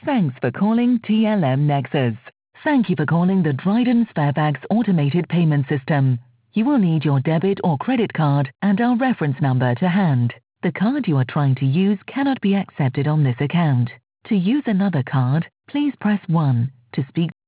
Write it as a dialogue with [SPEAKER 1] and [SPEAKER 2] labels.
[SPEAKER 1] Thanks for calling TLM Nexus. Thank you for calling the Dryden's Fairfax automated payment system. You will need your debit or credit card and our reference number to hand. The card you are trying to use cannot be accepted on this account. To use another card, please press 1. To speak